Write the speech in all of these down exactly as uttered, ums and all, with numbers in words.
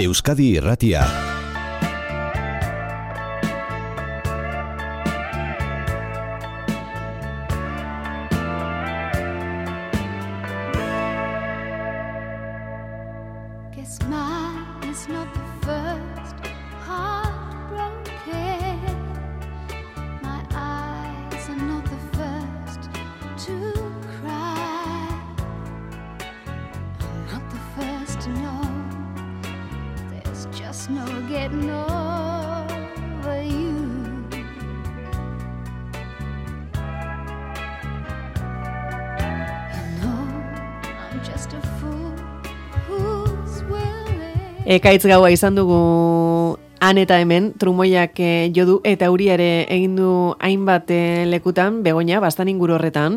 Euskadi Irratia. Ekaitz gaua izan dugu han eta hemen, trumoiak eh, jodu eta euria ere egin du hainbat eh, lekutan, Begoña, bastan inguru horretan?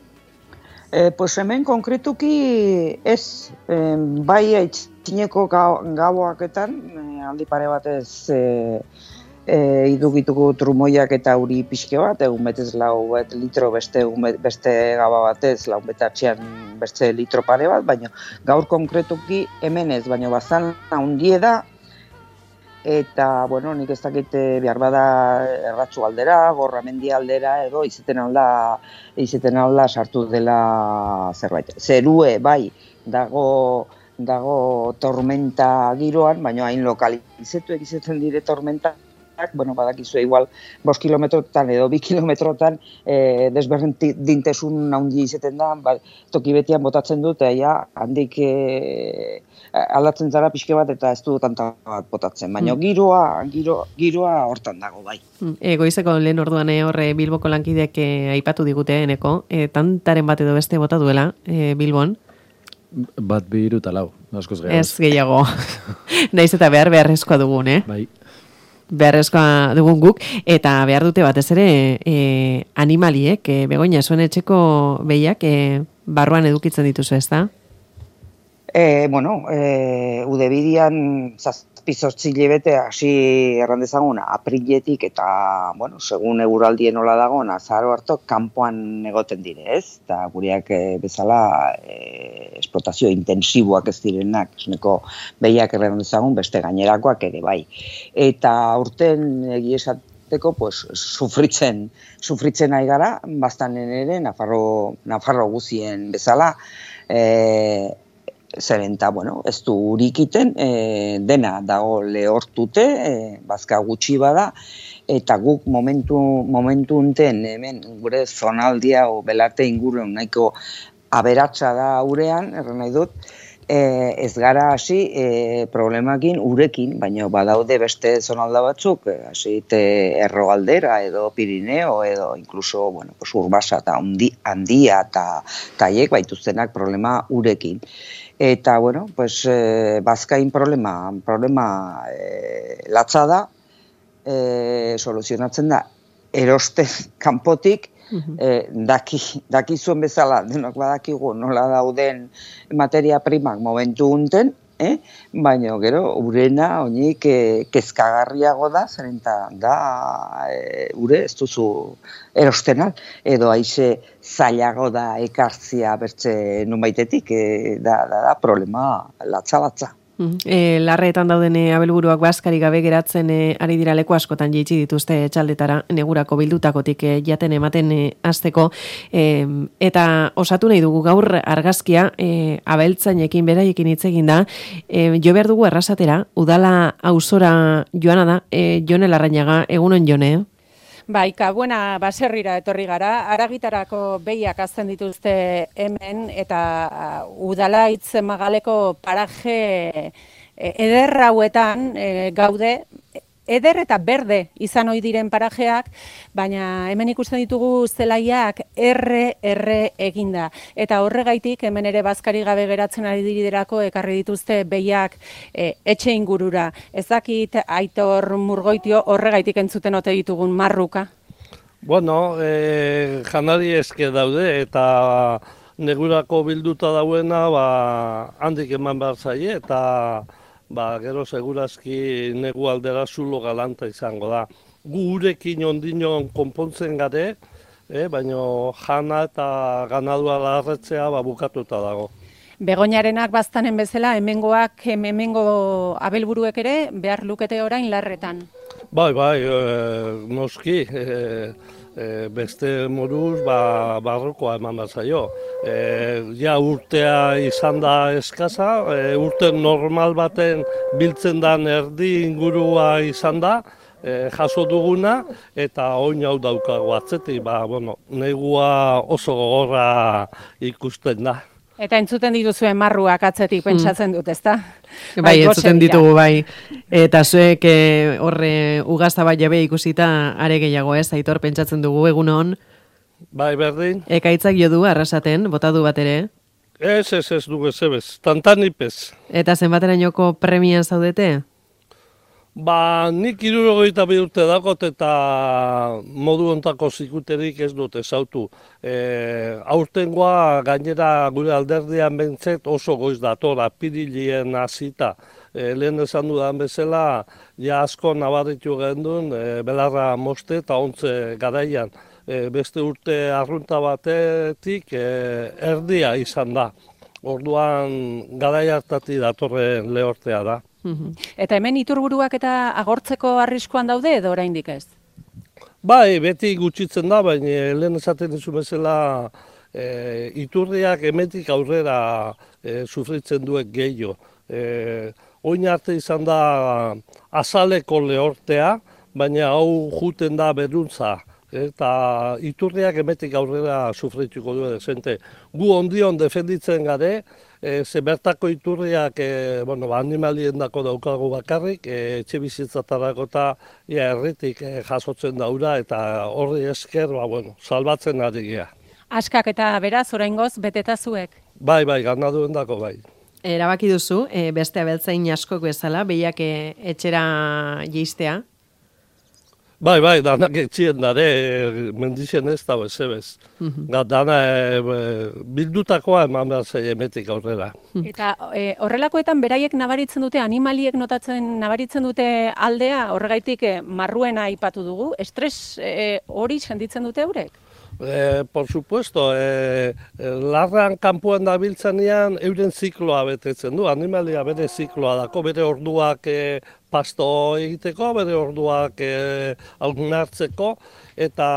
Eh, pues hemen konkretuki ez, eh, bai aitzineko gauaketan, eh, aldi pare batez eh, eh, idugituko trumoiak eta euri pixke bat, egun betez lau bet litro beste, beste gaba batez, lau betatxean beste litro pare bat, baina gaur konkretuki hemen ez, baina bazan handie da, eta, bueno, nik ez dakit behar bada erratzu aldera, gorramendi aldera, edo izeten alda, izeten alda sartu dela zerbait. Zerue, bai, dago, dago tormenta giroan, baina hain lokalizetuek izaten dire tormenta, bueno, badakizu igual bost kilometrotan edo bi kilometrotan eh, desberdintasun handi izaten da, ba, toki betian botatzen dut, ja, handik eh, aldatzen zara pixke bat eta ez du tanta bat botatzen, baina mm. giroa, giro, giroa hortan dago, bai. E, goizeko lehen orduan horre Bilboko lankideak eh, aipatu digute, eneko, eh, tantaren bat edo beste bota duela, eh, Bilbon? Bat bi hiru eta lau, askoz gehiago. Ez gehiago. Naiz eta behar beharrezkoa dugun, eh? Bai. Beharrezkoa dugun guk, eta behar dute batez ere e, animaliek, e, Begoña, zuen etxeko behiak e, barruan edukitzen dituzu, ez da? E, bueno, e, udebidian zazpizortzi hilabete hasi errandezagun apriletik eta, bueno, segun eguraldien nola dago, azaro harto kanpoan egoten dire, ez? Eta gureak e, bezala e, esplotazio intensiboak ez direnak, esneko behiak errandezagun beste gainerakoak ere bai. Eta urten egia esateko, pues, sufritzen, sufritzen ari gara, bastanen ere, Nafarro, Nafarro guzien bezala, e, zeren eta, bueno, ez du urikiten, e, dena dago lehortute, e, bazka gutxi bada, eta guk momentu, momentu unten, hemen gure zonaldia o belarte inguruen nahiko aberatsa da urean, erran nahi dut, e, ez gara hasi e, problemakin urekin, baina badaude beste zonalda batzuk, hasi e, erroaldera edo Pirineo edo incluso, bueno, pues urbasa eta handia eta taiek baituztenak problema urekin. Eta, bueno, pues, eh, bazkain problema, problema eh, latza da, eh, soluzionatzen da, eroste kanpotik, eh, daki, daki zuen bezala, denok badakigu nola dauden materia primak momentu unten, eh? Baina gero, urena, oinik, eh, kezkagarriago da, zeren da, eh, ure, ez duzu erostenak, edo haize zailago da ekartzia bertze nunbaitetik, e, da, da, da problema latza-latza. E, larreetan dauden e, abelburuak baskari gabe geratzen e, ari dira leku askotan jeitsi dituzte txaldetara negurako bildutakotik e, jaten ematen e, hasteko e, eta osatu nahi dugu gaur argazkia e, abeltzainekin beraiekin hitz egin da e, jo behar dugu errasatera udala auzora joana da e, Jone Larrañaga, egunon Jone. Baika, buena baserrira etorri gara, aragitarako behiak azten dituzte hemen, eta uh, udala hitz magaleko paraje eder hauetan e, gaude, eder eta berde izan ohi diren parajeak, baina hemen ikusten ditugu zelaiak erre erre eginda. Eta horregaitik hemen ere bazkari gabe geratzen ari dirirako ekarri dituzte behiak e, etxe ingurura. Ez dakit Aitor Murgoitio horregaitik entzuten ote ditugun marruka? Bueno, e, janari eske daude eta negurako bilduta dauena ba, handik eman behar zaie eta ba, gero segurazki negu aldera zulo galanta izango da. Gu urekin ondinon konpontzen gare, eh, baina jana eta ganadua larretzea ba, bukatuta dago. Begoñarenak baztanen bezala, hemengoak, hemengo abelburuek ere, behar lukete orain larretan. Bai, bai, e, noski, e, e, beste moduz, ba, barrokoa eman bat zaio. E, ja urtea izan da eskaza, e, urte normal baten biltzen dan erdi ingurua izan da, e, jaso duguna, eta oin hau daukago atzetik, ba, bueno, negua oso gogorra ikusten da. Eta entzuten dituzuen marruak atzetik pentsatzen dut, ezta? Bai, entzuten ditugu, bai. Eta zuek horre ugazta bat jabe ikusita are gehiago, ez? Aitor, pentsatzen dugu egunon. Bai, berdin. Ekaitzak jo du, arrasaten, bota du bat ere? Ez, ez, ez dugu ez ebez, tantanipez. Eta zenbaterainoko premian zaudete? Ba, nik hirurogeita bi urte dakot eta modu ontako zikuterik ez dut ezautu. E, aurtengoa gainera gure alderdian bentzet oso goiz dator, apirilien hasita. E, lehen esan dudan bezala, ja asko nabaritu gendun, e, belarra moste eta ontze garaian. E, beste urte arrunta batetik e, erdia izan da. Orduan garai hartatik datorren lehortea da. Eta hemen iturburuak eta agortzeko arriskuan daude edo oraindik ez? Bai, beti gutxitzen da, baina lehen esaten dizu bezala e, iturriak hemetik aurrera e, sufritzen duek gehiago. E, oin arte izan da azaleko lehortea, baina hau juten da beruntza. Eta iturriak hemetik aurrera sufrituko du dezente. Gu ondion defenditzen gare, e, ze bertako iturriak e, bueno, animalien dako daukagu bakarrik, e, etxe bizitzatarako eta ja, herritik e, jasotzen daura eta horri esker ba, bueno, salbatzen ari gea. Askak eta beraz, oraingoz beteta zuek? Bai, bai, ganaduen dako bai. Erabaki duzu, e, beste abeltzain askok bezala, behiak e, etxera jeistea? Bai, bai, danak etxien dare, mendizien ez da bezebez. Mm-hmm. Dana e, bildutakoa eman behar zei emetik aurrera. Eta e, horrelakoetan beraiek nabaritzen dute, animaliek notatzen nabaritzen dute aldea, horregaitik e, marruena aipatu dugu, estres e, hori senditzen dute eurek? E, por supuesto, e, larran kanpoan dabiltzanean euren zikloa betetzen du, animalia bere zikloa dako, bere orduak e, pasto egiteko, bere orduak e, hartzeko, eta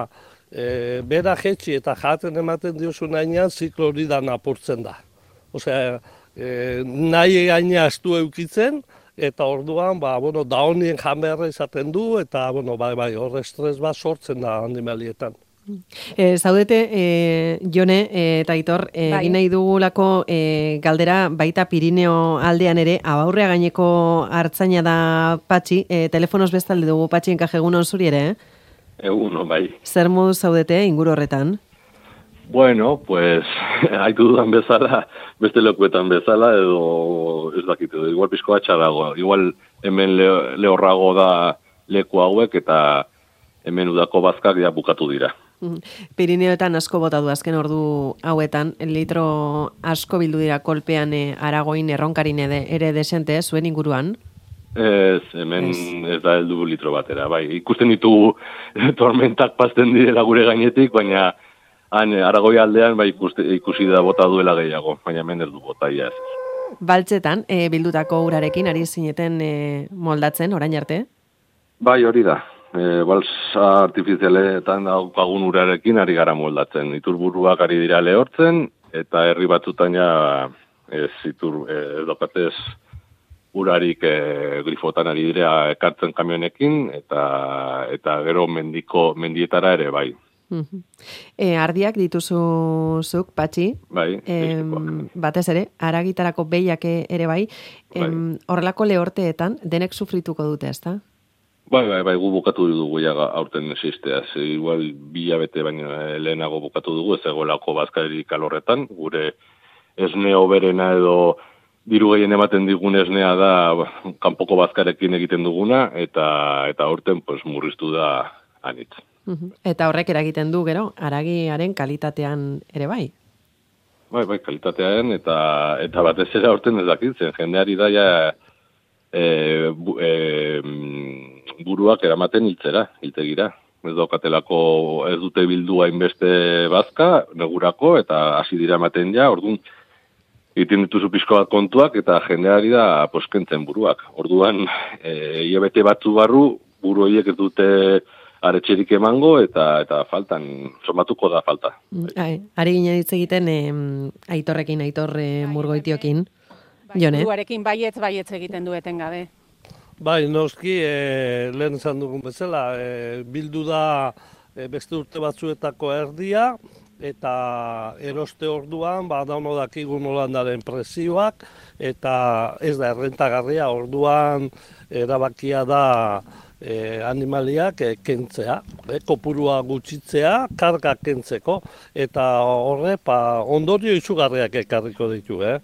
e, bera jetxi eta jaten ematen diozu nahinean ziklo hori da apurtzen da. Osea, e, nahi gaina astu eukitzen, eta orduan, ba, bueno, da honien jan beharra izaten du, eta bueno, bai, bai, hor estres bat sortzen da animalietan. E, zaudete, e, Jone eta Aitor, e, bai. egin nahi dugulako e, galdera baita Pirineo aldean ere, abaurrea gaineko hartzaina da Patxi, e, telefonoz bestalde dugu Patxi enkaje egunon zuri ere, eh? Eguno, bai. Zer modu zaudete inguru horretan? Bueno, pues, haitu dudan bezala, beste lekuetan bezala, edo ez dakit, edo, igual pizko atxarago, igual hemen le, lehorrago da leku hauek, eta hemen udako bazkak ja bukatu dira. Pirineoetan asko bota du azken ordu hauetan, litro asko bildu dira kolpean e, Aragoin erronkarin ere, ere desente, zuen inguruan? Ez, hemen ez, ez da heldu litro batera, bai. Ikusten ditugu tormentak pazten direla gure gainetik, baina han Aragoi aldean bai ikuste, ikusi da bota duela gehiago, baina hemen ez du bota ia ez. Baltzetan, e, bildutako urarekin ari zineten e, moldatzen, orain arte? Bai, hori da. E, balsa artifizialetan daukagun urarekin ari gara moldatzen. Iturburuak ari dira lehortzen, eta herri batzutan ja ez, itur, ez dokatez urarik e, grifotan ari dira ekartzen kamionekin, eta eta gero mendiko mendietara ere bai. Uh-huh. E, ardiak dituzuzuk, Patxi, bai, e, batez ere, aragitarako behiak ere bai, bai. Horrelako lehorteetan denek sufrituko dute, ezta? Bai, bai, bai, gu bukatu dugu ja aurten existea. Igual bilabete baino lehenago bukatu dugu, ez egoelako bazkarik alorretan. Gure esne oberena edo diru gehien ematen digun esnea da kanpoko bazkarekin egiten duguna, eta eta aurten pues, murriztu da anitz. Eta horrek eragiten du, gero, aragiaren kalitatean ere bai? Bai, bai, kalitatean, eta eta batez ere aurten ez dakitzen. Jendeari da ja e, bu, e, buruak eramaten hiltzera, hiltegira. Ez daukatelako, ez dute bildu hainbeste bazka, negurako, eta hasi dira ematen ja, orduan, iten dituzu pixko bat kontuak, eta jendeari da poskentzen buruak. Orduan, e, hilabete batzu barru, buru horiek ez dute aretxerik emango, eta eta faltan, somatuko da falta. Ai, ari ginen hitz egiten em, Aitorrekin, Aitor e, Murgoitiokin, bai, Jone? Buruarekin baietz, baietz egiten dueten gabe. Bai, noski, e, lehen esan dugun bezala, e, bildu da e, beste urte batzuetako erdia, eta eroste orduan, ba, dauno dakigun Holandaren presioak, eta ez da errentagarria, orduan erabakia da e, animaliak e, kentzea, e, kopurua gutxitzea, karga kentzeko, eta horre, pa, ondorio izugarriak ekarriko ditu, eh?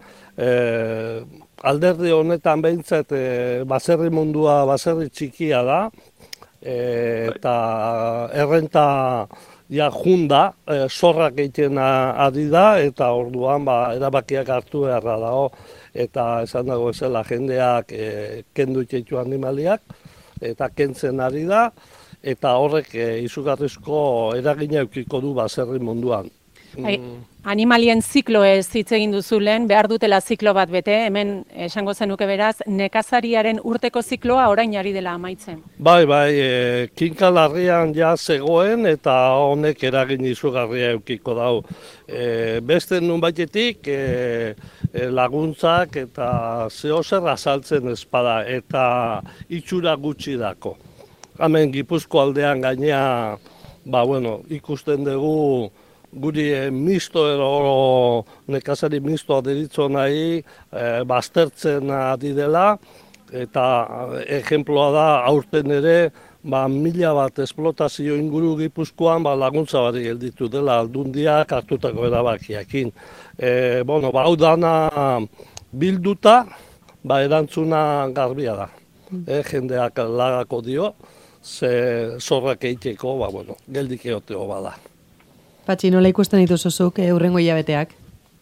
E, alderdi honetan behintzat e, baserri mundua baserri txikia da, e, eta errenta ja junda, e, zorrak egiten ari da, eta orduan ba, erabakiak hartu beharra dago, eta esan dago ezela jendeak e, kendu itxeitu animaliak, eta kentzen ari da, eta horrek e, izugarrizko eragina eukiko du baserri munduan. Ai, animalien ziklo ez hitz egin duzu lehen, behar dutela ziklo bat bete, hemen esango zenuke beraz, nekazariaren urteko zikloa orain ari dela amaitzen. Bai, bai, e, kinkalarrian ja zegoen eta honek eragin izugarria eukiko dau. E, beste nunbaitetik e, e, laguntzak eta zehozer azaltzen espada eta itxura gutxi dako. Hemen Gipuzko aldean gainea, ba, bueno, ikusten dugu guri e, misto ero nekazari mistoa deritzo nahi e, baztertzen ari dela, eta ejemploa da aurten ere ba, mila bat esplotazio inguru Gipuzkoan ba, laguntza bari gelditu dela aldundiak hartutako erabakiakin. E, bueno, ba, hau dana bilduta ba, erantzuna garbia da. E, jendeak lagako dio, ze zorrak eiteko, ba, bueno, geldik eoteo bada. Patxi, nola ikusten dituzuzuk e, urrengo hilabeteak?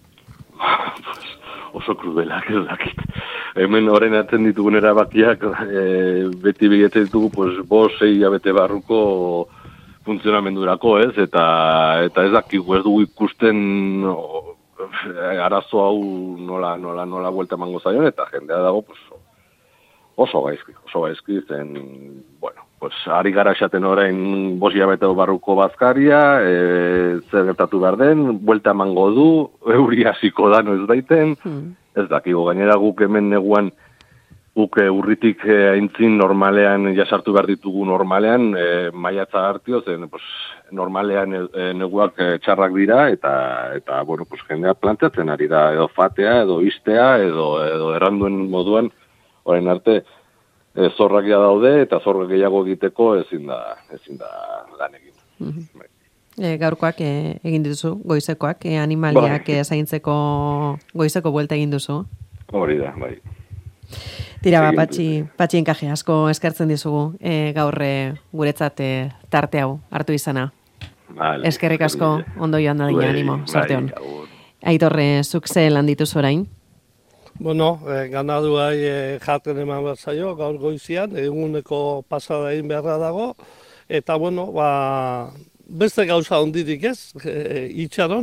Oso krudelak ez dakit. Hemen horren atzen ditugun erabakiak e, beti begetzen ditugu pues, bos, sei hilabete barruko funtzionamendurako, ez? Eta, eta ez dakigu ez dugu ikusten o, arazo hau nola, nola, nola buelta emango zaion, eta jendea dago pues, oso gaizki, oso gaizki zen, bueno, pues, ari gara esaten orain bos hilabete barruko bazkaria, e, zer gertatu behar den, buelta emango du, euri hasiko da noiz daiten, hmm. ez dakigu, gainera guk hemen neguan, guk e, urritik e, aintzin normalean, jasartu behar ditugu normalean, e, maiatza hartio, zen pues, normalean e, neguak e, txarrak dira, eta, eta bueno, pues, jendea planteatzen ari da, edo fatea, edo istea, edo, edo erranduen moduan, orain arte, E, zorrak ja daude eta zorrak gehiago egiteko ezin da ezin da lan egin. Mm-hmm. E, gaurkoak e, egin duzu, goizekoak, e, animaliak bai. e, zaintzeko goizeko buelta egin duzu. Hori da, bai. Tira, ba, patxi, patxi enkaje asko eskertzen dizugu e, gaur e, guretzat e, tarte hau hartu izana. Vale, eskerrik asko, ondo joan da dina, animo, sorte hon. Aitorre, zuk ze lan dituzu orain? Bueno, eh, ganaduai eh, jaten eman behar zaio, gaur goizian, eguneko pasada egin beharra dago, eta bueno, ba, beste gauza ondirik ez, e, itxaron.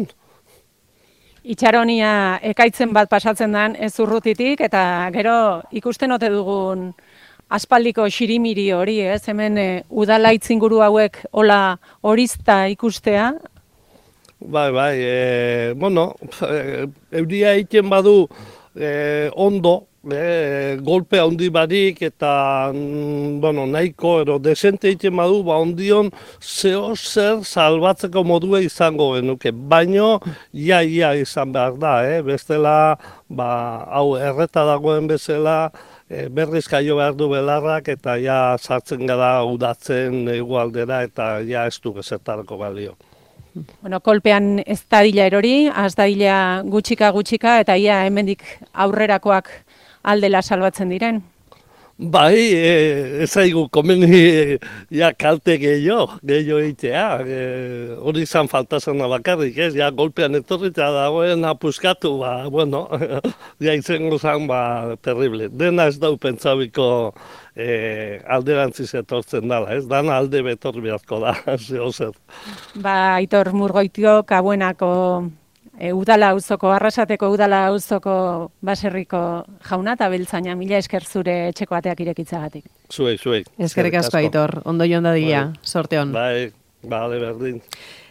Itxaronia ekaitzen bat pasatzen den ez urrutitik, eta gero ikusten ote dugun aspaldiko xirimiri hori, ez, hemen e, udala itzinguru hauek hola horizta ikustea. Bai, bai, e, bueno, e, euria egiten badu, Eh, ondo, eh, golpe handi barik eta mm, bueno, nahiko ero desente egiten badu, ba ondion zeo zer salbatzeko modua izango genuke, baino ia ia izan behar da, eh? Bestela ba, hau erreta dagoen bezala eh, berriz kaio behar du belarrak eta ja sartzen gara udatzen egualdera eta ja ez du gezertarako balio. Bueno, kolpean ez dadila erori, az dadila gutxika gutxika, eta ia hemendik aurrerakoak aldela salbatzen diren. Bai, e, ez aigu komeni ja kalte gehiago, gehiago eitea. E, hori izan faltazen bakarrik, ez? Ja, golpean etorrita dagoen apuskatu, ba, bueno, ja izango zen, ba, terrible. Dena ez dau pentsabiko e, alderantziz etortzen dala, ez? Dana alde betor beharko da, zeo zer. Ba, Aitor Murgoitio, kabuenako e, udala auzoko, Arrasateko udala auzoko baserriko jauna eta Beltzaina, mila esker zure etxeko ateak irekitzagatik. Zuek, zuek. Eskerrik asko, Aitor, ondo joan dadila, sorte hon. Bai, bale berdin.